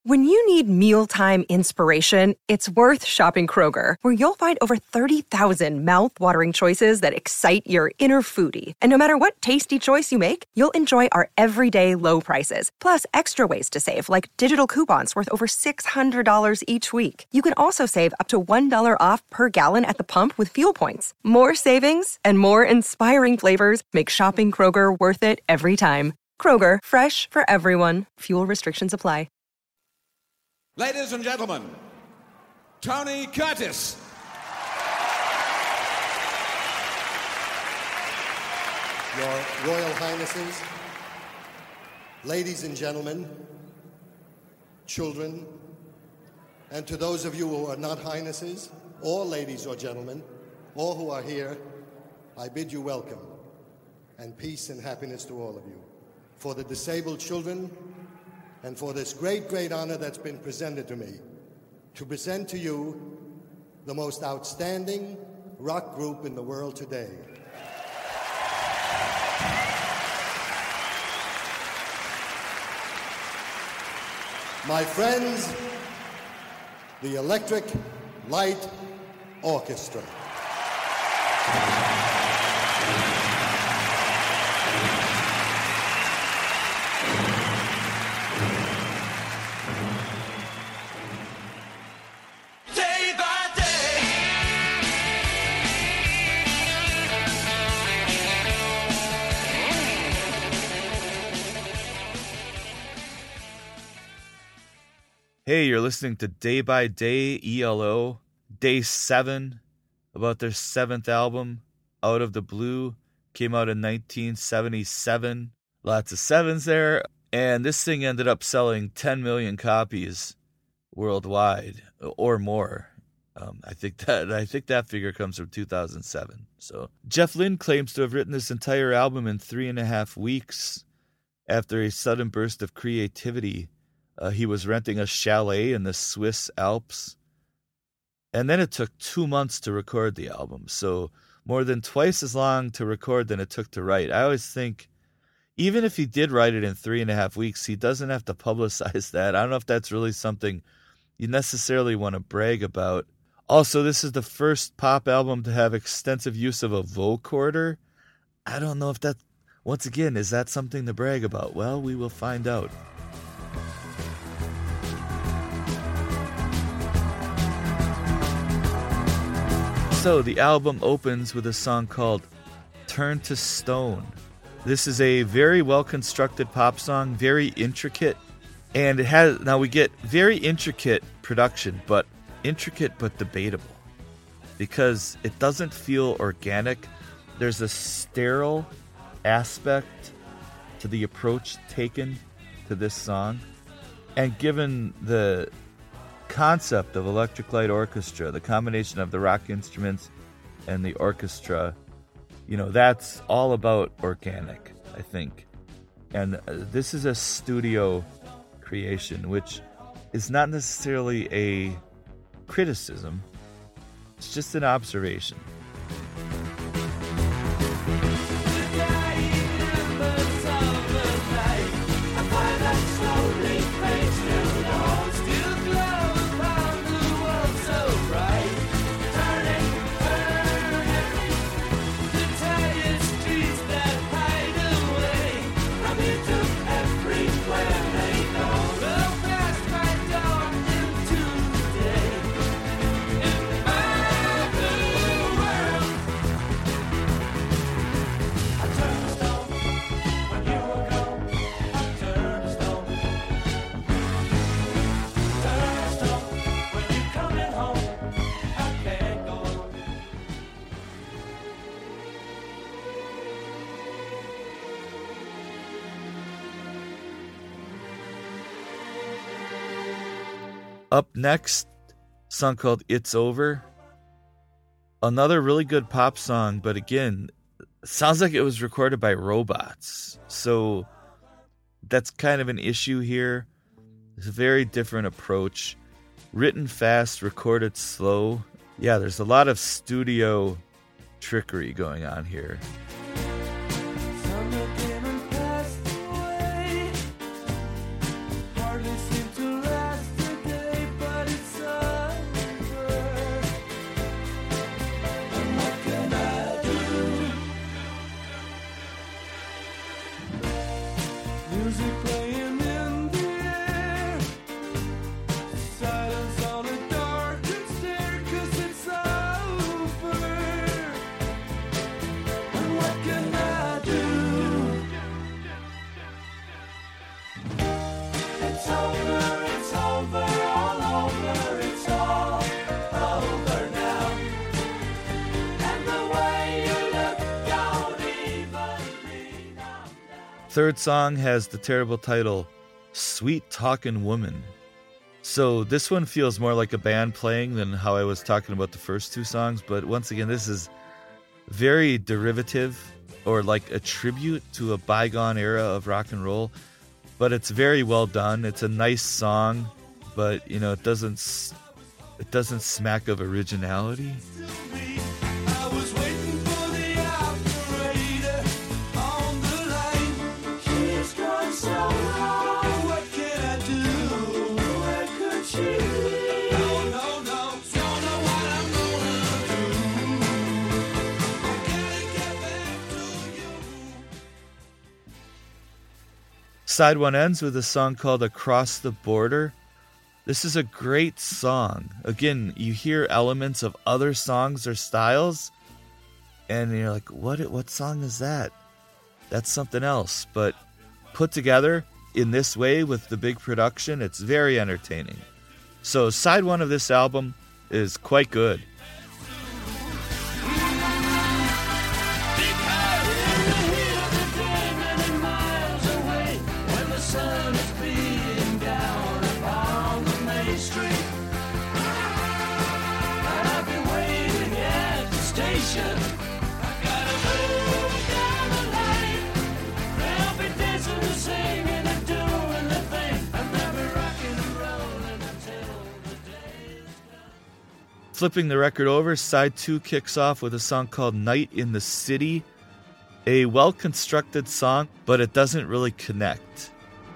When you need mealtime inspiration, it's worth shopping Kroger, where you'll find over 30,000 mouth-watering choices that excite your inner foodie. And no matter what tasty choice you make, you'll enjoy our everyday low prices, plus extra ways to save, like digital coupons worth over $600 each week. You can also save up to $1 off per gallon at the pump with fuel points. More savings and more inspiring flavors make shopping Kroger worth it every time. Kroger, fresh for everyone. Fuel restrictions apply. Ladies and gentlemen, Tony Curtis. Your Royal Highnesses, ladies and gentlemen, children, and to those of you who are not Highnesses, or ladies or gentlemen, all who are here, I bid you welcome, and peace and happiness to all of you. For the disabled children, and for this great, great honor that's been presented to me, to present to you the most outstanding rock group in the world today. My friends, the Electric Light Orchestra. Hey, you're listening to Day by Day, ELO, Day 7, about their 7th album, Out of the Blue, came out in 1977. Lots of sevens there, and this thing ended up selling 10 million copies worldwide, or more. I think that figure comes from 2007. So Jeff Lynne claims to have written this entire album in 3.5 weeks after a sudden burst of creativity. He was renting a chalet in the Swiss Alps. And then it took 2 months to record the album. So more than twice as long to record than it took to write. I always think, even if he did write it in 3.5 weeks, he doesn't have to publicize that. I don't know if that's really something you necessarily want to brag about. Also, this is the first pop album to have extensive use of a vocoder. I don't know if that, once again, is that something to brag about? Well, we will find out. So the album opens with a song called Turn to Stone. This is a very well-constructed pop song, very intricate. And it has, now we get very intricate production, but intricate but debatable. Because it doesn't feel organic. There's a sterile aspect to the approach taken to this song. And given the concept of Electric Light Orchestra, the combination of the rock instruments and the orchestra, you know, that's all about organic, I think. And this is a studio creation, which is not necessarily a criticism, it's just an observation. Up next, a song called It's Over. Another really good pop song, but again, sounds like it was recorded by robots. So that's kind of an issue here. It's a very different approach. Written fast, recorded slow. Yeah, there's a lot of studio trickery going on here. Hardly seem to last. Third song has the terrible title, Sweet Talkin' Woman. So this one feels more like a band playing than how I was talking about the first two songs, but once again, this is very derivative or like a tribute to a bygone era of rock and roll, but it's very well done. It's a nice song, but you know, it doesn't smack of originality. Side one ends with a song called Across the Border. This is a great song. Again, you hear elements of other songs or styles, and you're like, what song is that? That's something else. But put together in this way with the big production, it's very entertaining. So side one of this album is quite good. Flipping the record over, side two kicks off with a song called Night in the City. A well-constructed song, but it doesn't really connect.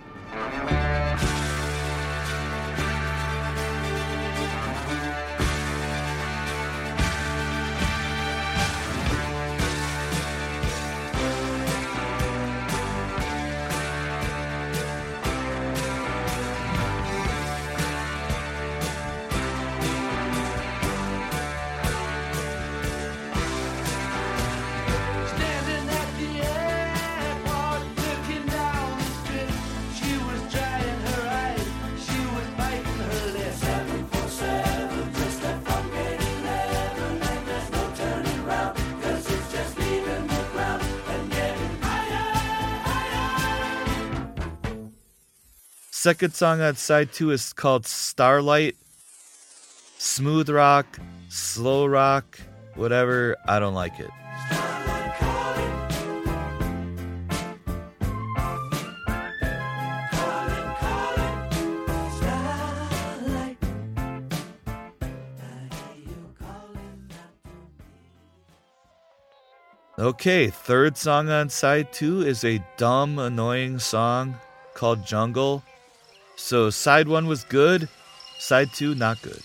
Second song on side two is called Starlight. Smooth rock, slow rock, whatever, I don't like it. Okay, third song on side two is a dumb, annoying song called Jungle. So side one was good, side two not good.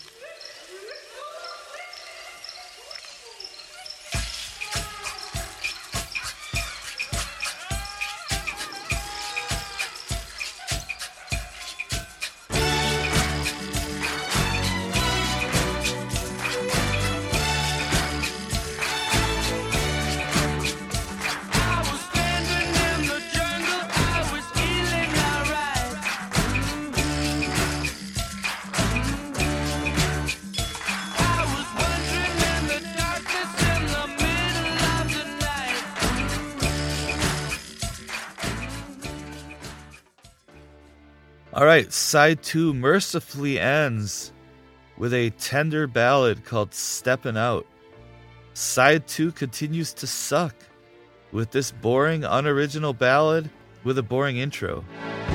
All right, side two mercifully ends with a tender ballad called Steppin' Out. Side two continues to suck with this boring, unoriginal ballad with a boring intro.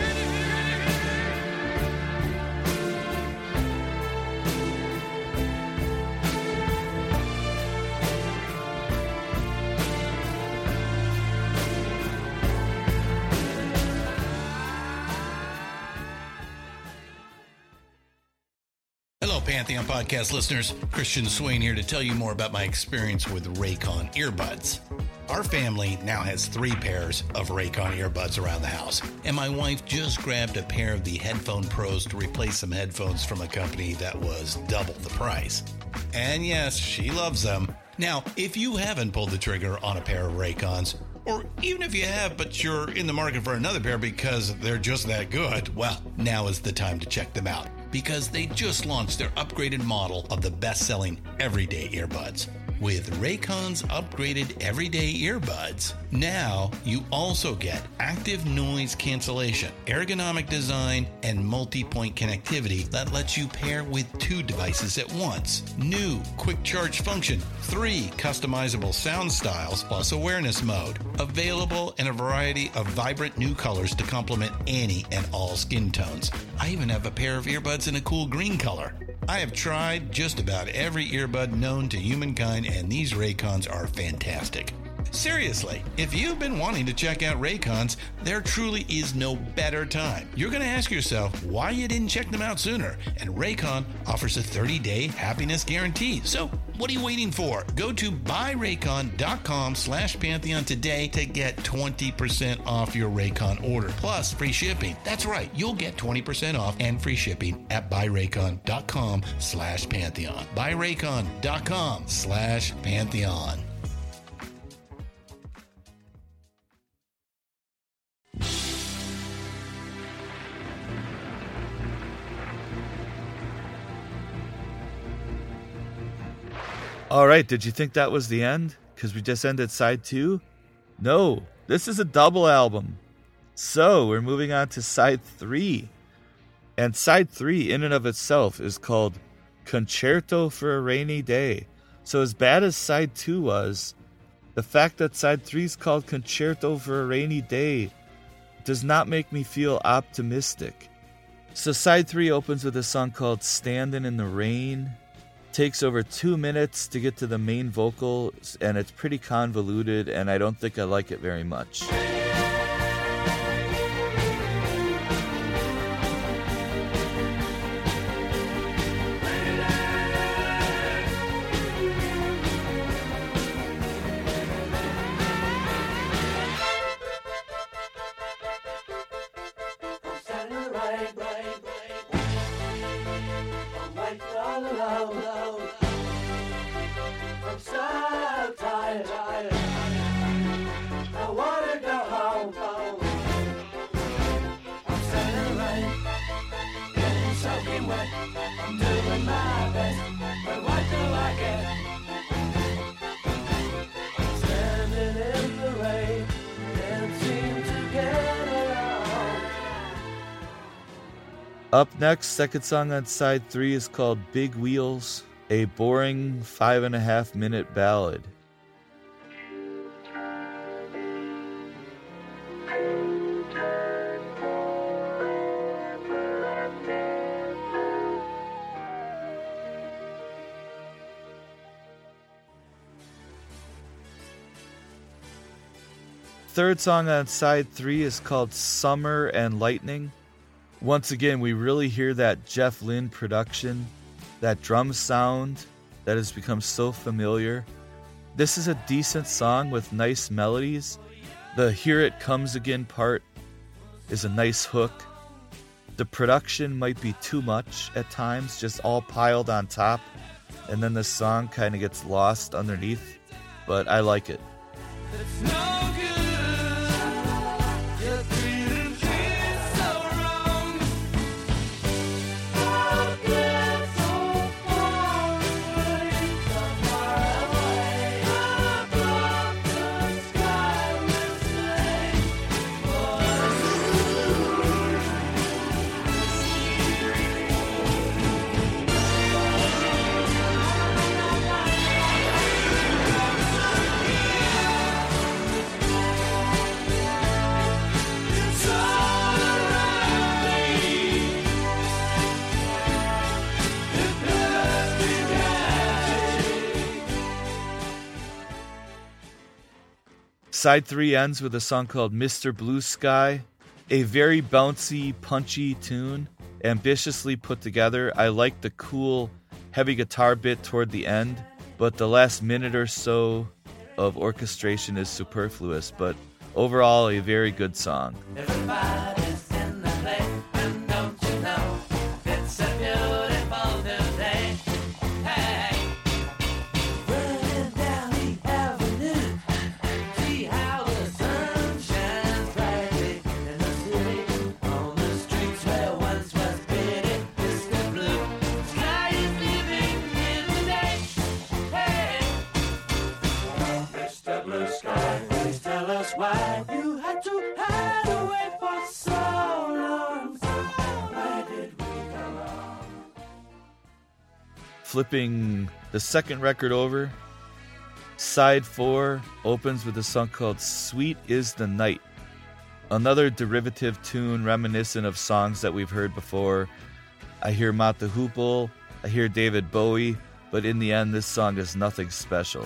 Pantheon podcast listeners, Christian Swain here to tell you more about my experience with Raycon earbuds. Our family now has 3 pairs of Raycon earbuds around the house, and my wife just grabbed a pair of the Headphone Pros to replace some headphones from a company that was double the price. And yes, she loves them. Now, if you haven't pulled the trigger on a pair of Raycons, or even if you have, but you're in the market for another pair because they're just that good, well, now is the time to check them out, because they just launched their upgraded model of the best-selling everyday earbuds. With Raycon's upgraded everyday earbuds, now you also get active noise cancellation, ergonomic design, and multi-point connectivity that lets you pair with 2 devices at once. New quick charge function, 3 customizable sound styles, plus awareness mode. Available in a variety of vibrant new colors to complement any and all skin tones. I even have a pair of earbuds in a cool green color. I have tried just about every earbud known to humankind, and these Raycons are fantastic. Seriously, if you've been wanting to check out Raycons, there truly is no better time. You're going to ask yourself why you didn't check them out sooner, and Raycon offers a 30-day happiness guarantee. So what are you waiting for? Go to buyraycon.com/Pantheon today to get 20% off your Raycon order, plus free shipping. That's right, you'll get 20% off and free shipping at buyraycon.com/Pantheon. buyraycon.com/Pantheon. All right, did you think that was the end? Because we just ended side 2? No, this is a double album. So we're moving on to side 3. And side 3 in and of itself is called Concerto for a Rainy Day. So as bad as side 2 was, the fact that side 3 is called Concerto for a Rainy Day does not make me feel optimistic. So side 3 opens with a song called Standin' in the Rain. Takes over 2 minutes to get to the main vocal, and it's pretty convoluted, and I don't think I like it very much. Up next, second song on side 3 is called Big Wheels, a boring 5.5-minute ballad. Third song on side 3 is called Summer and Lightning. Once again, we really hear that Jeff Lynne production, that drum sound that has become so familiar. This is a decent song with nice melodies. The Here It Comes Again part is a nice hook. The production might be too much at times, just all piled on top, and then the song kind of gets lost underneath, but I like it. It's no good. You're treating me so wrong. I've been so far away, so far away. I've blocked the sky with Side 3 ends with a song called Mr. Blue Sky, a very bouncy, punchy tune, ambitiously put together. I like the cool, heavy guitar bit toward the end, but the last minute or so of orchestration is superfluous, but overall a very good song. Everybody's in the place, and don't you know, it's a beautiful new day. Hey, running down the avenue, see how the sun shines brightly in the city, on the streets where once was pity, distant blue. Sky is living in the day. Hey, had to hide away for so long. So where did we go wrong? Flipping the second record over, side 4 opens with a song called Sweet is the Night. Another derivative tune reminiscent of songs that we've heard before. I hear Mott the Hoople, I hear David Bowie, but in the end this song is nothing special.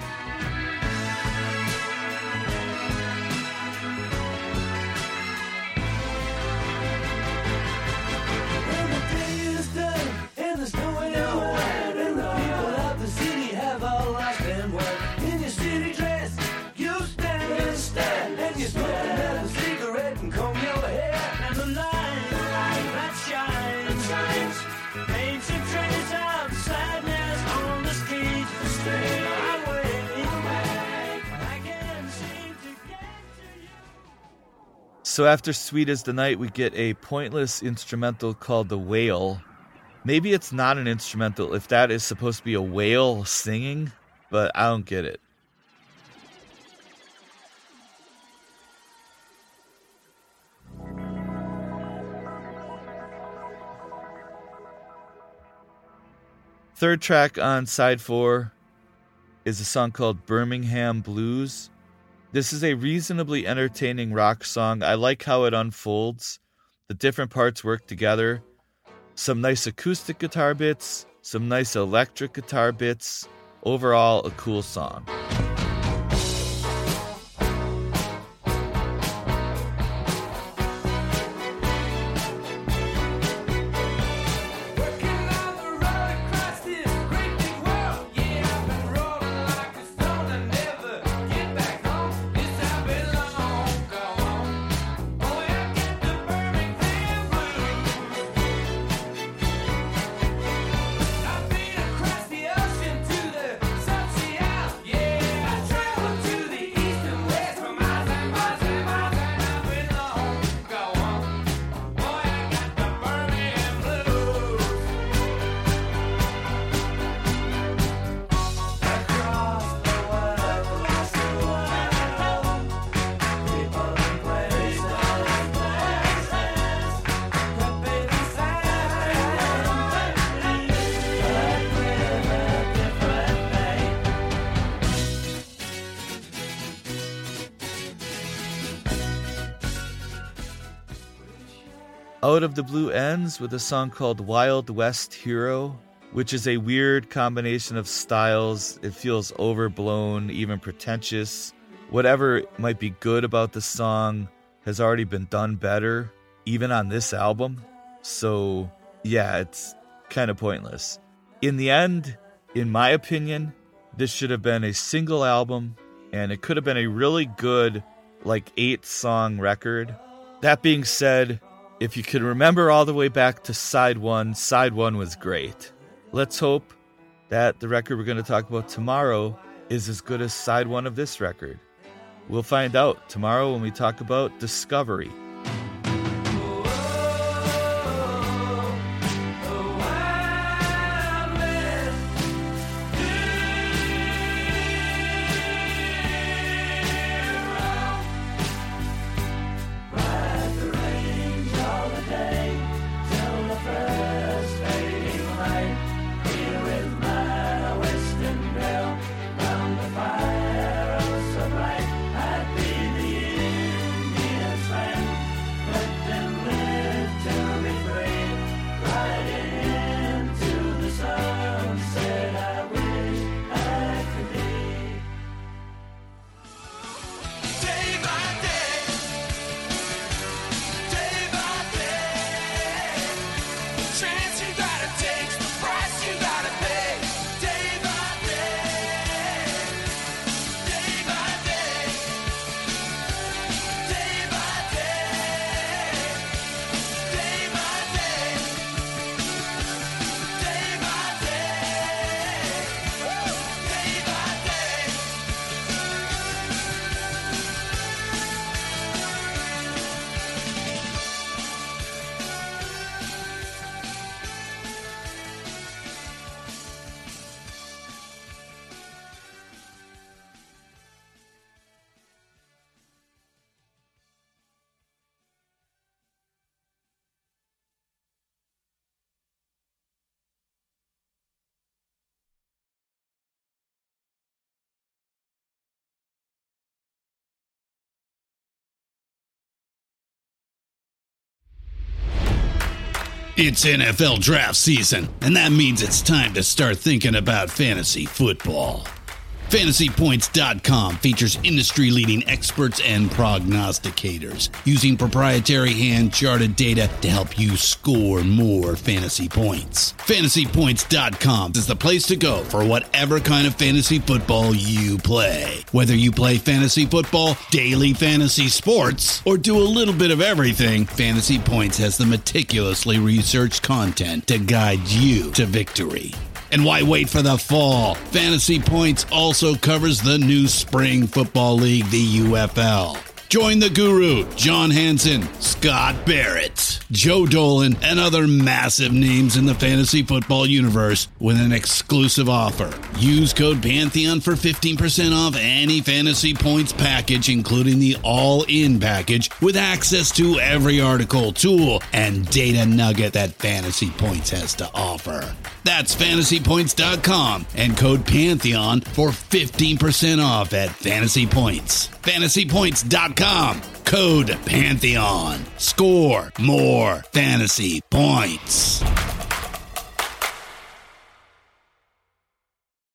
When the day is done and there's nowhere to hide, and the people of the city have all lost their work. In your city dress, you stand and you smoke another cigarette and comb your hair. And the light that shines paints a trace of sadness on the streets. Stay away, I can't seem to get to you. So after Sweet is the Night, we get a pointless instrumental called The Whale. Maybe it's not an instrumental if that is supposed to be a whale singing, but I don't get it. Third track on side 4 is a song called Birmingham Blues. This is a reasonably entertaining rock song. I like how it unfolds. The different parts work together. Some nice acoustic guitar bits, some nice electric guitar bits. Overall, a cool song. Working on the road across this great big world. Yeah, I've been rolling like a stone. I never get back home. This I belong. Go on. Boy, I get the Birmingham blues. I've been across the ocean to the South Sea Isle. Yeah, I traveled to the east and west for miles and miles and miles, and I belong. Go on. Boy, I got the Birmingham blues. Across the world, people and places, could be the same, but with a different name. Out of the Blue ends with a song called Wild West Hero, which is a weird combination of styles. It feels overblown, even pretentious. Whatever might be good about the song has already been done better, even on this album. So, yeah, it's kind of pointless. In the end, in my opinion, this should have been a single album, and it could have been a really good, 8-song record. That being said, if you can remember all the way back to side 1 was great. Let's hope that the record we're going to talk about tomorrow is as good as side 1 of this record. We'll find out tomorrow when we talk about Discovery. Fire, oh so bright, I'd be the Indian's friend. It's NFL draft season, and that means it's time to start thinking about fantasy football. FantasyPoints.com features industry-leading experts and prognosticators using proprietary hand-charted data to help you score more fantasy points. FantasyPoints.com is the place to go for whatever kind of fantasy football you play. Whether you play fantasy football, daily fantasy sports, or do a little bit of everything, Fantasy Points has the meticulously researched content to guide you to victory. And why wait for the fall? Fantasy Points also covers the new spring football league, the UFL. Join the guru, John Hansen, Scott Barrett, Joe Dolan, and other massive names in the fantasy football universe with an exclusive offer. Use code Pantheon for 15% off any Fantasy Points package, including the all-in package, with access to every article, tool, and data nugget that Fantasy Points has to offer. That's FantasyPoints.com and code Pantheon for 15% off at Fantasy Points. FantasyPoints.com, code Pantheon. Score more fantasy points.